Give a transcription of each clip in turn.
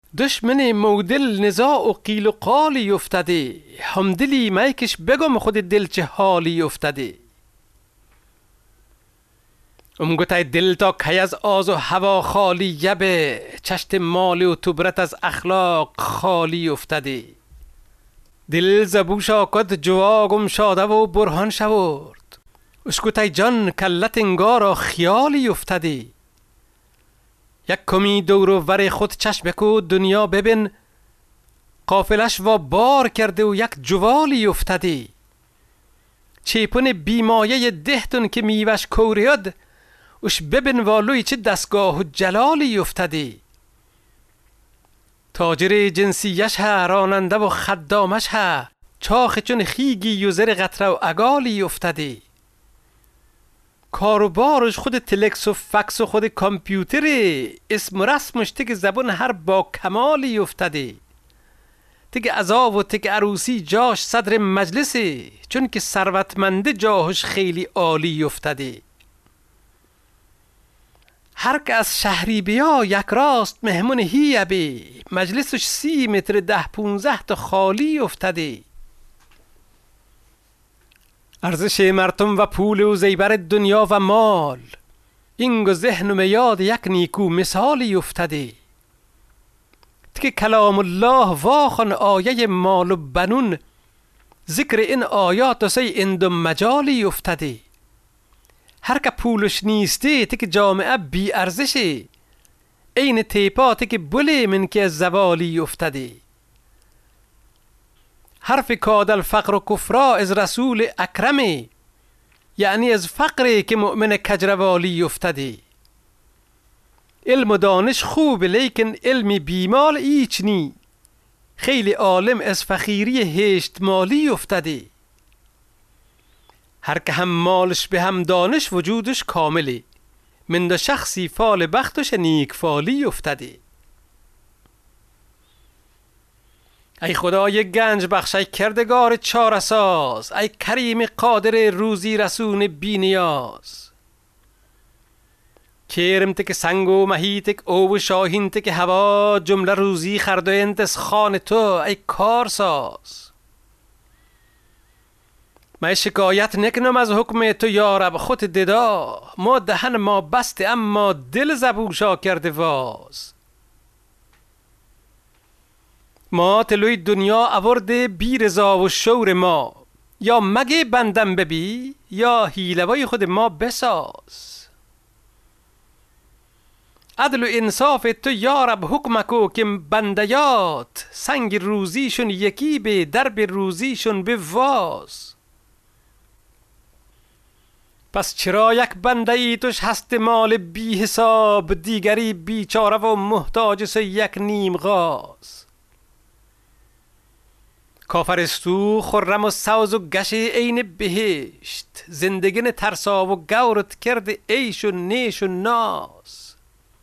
دشمن مودل نزاع و قیل و قالی افتده، همدلی میکش بگم خود دل چه حالی افتده. گوتای دل تا کی از آز و هوا خالی یبه، چشت مال و تبرت از اخلاق خالی افتده. دل زبوشا کد جواگم شاده و برهان شورد، اشکوتای جان کلت انگارا خیالی افتده. یک کمی دور و ور خود چشم بکو دنیا ببین، قافلش و بار کرده و یک جوالی افتده. چیپون بیمایه دهتون که میوش کوریاد، اش ببین والوی چه دستگاه و جلالی افتده. تاجر جنسیش ها، راننده و خدامش ها، چاخ چون خیگی یوزر قطره و اگالی افتده. کاروبارش خود تلکس و فکس و خود کامپیوتره، اسم و رسمش تک زبان هر با کمالی افتده. تک عذاب و تک عروسی جاش صدر مجلسه، چون که ثروتمنده جاهش خیلی عالی افتده. هر که از شهری بیا یک راست مهمون هیبه، مجلسش 30 متر 10-15 تا خالی افتده. ارزش مردم و پول و زیبر دنیا و مال، اینگو ذهن و میاد یک نیکو مثالی افتده. که کلام الله واخن آیه مال و بنون، ذکر این آیات سی اند و مجالی افتده. هر که پولش نیسته تک جامعه بی ارزشه، این تیپا تک بله من که زوالی افتده. حرف کاد الفقر و کفرا از رسول اکرمه، یعنی از فقره که مؤمن کجروالی افتده. علم و دانش خوب لیکن علم بیمال ایچ نی، خیلی عالم از فقیری هشت مالی افتده. هر که هم مالش به هم دانش وجودش کامله، من ده شخصی فال بختش نیک فالی افتده. ای خدای گنج بخش، ای کردگار چارساز، ای کریم قادر روزی رسون بی نیاز. کرم تک سنگ و مهی تک او و شاهین تک هوا، جمله روزی خردوینت از خان تو ای کارساز. من شکایت نکنم از حکم تو یارب خود ددا، ما دهن ما بسته اما دل زبوشا کرده واز. ما تلوی دنیا آورده بی رضا و شور ما، یا مگه بندم ببی یا حیله‌وای خود ما بساز. عدل و انصاف تو یارب حکمکو که بندیات، سنگ روزیشون یکی به درب روزیشون به واز. پس چرا یک بنده ای توش هست مال بی حساب، دیگری بیچاره و محتاج سه یک نیم غاز. کافرستو خرم و سوز و گش عین بهشت، زندگین ترسا و گورت کرده عیش و نیش و ناز.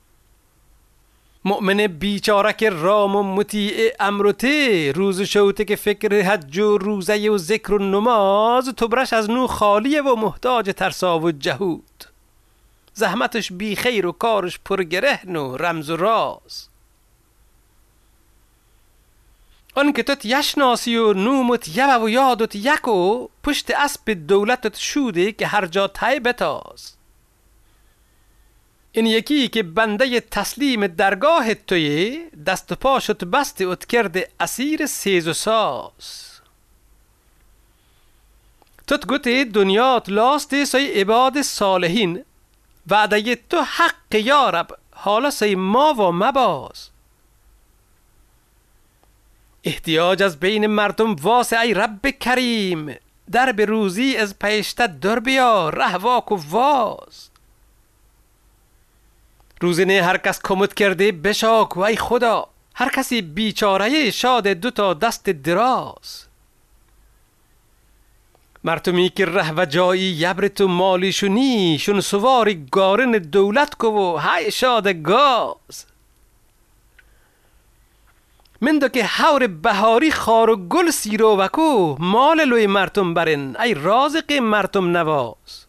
مؤمن بیچاره که رام و مطیع امرته، روز شوته که فکر حج و روزه و ذکر و نماز، تبرش از نو خالیه و محتاج ترسا و جهود. زحمتش بی خیر و کارش پرگرهن و رمز و راز. آن که توت یشناسی و نومت یبه و یادت یکو، پشت اسب دولتت شوده که هر جا تای بتاز. این یکی که بنده تسلیم درگاه توی، دست و پاشت بست ات کرده اسیر سیز و ساز. توت گوته دنیات لاسته سای عباد صالحین، وعده تو حق یارب حالا سای ما و مباز. احتیاج از بین مردم واسه ای رب کریم، در به روزی از پیشتت در بیا ره واک و واز. روزنه هر کس کمت کرده بشاک و ای خدا، هر کسی بیچاره شاد دوتا دست دراز. مردمی که ره و جایی یبر تو مالیشونی، شون سواری گارن دولت کو و های شاد گاز. من دو که حور بهاری خار و گل سیرو وکو، مال لوی مردم برن ای رازق مردم نواز.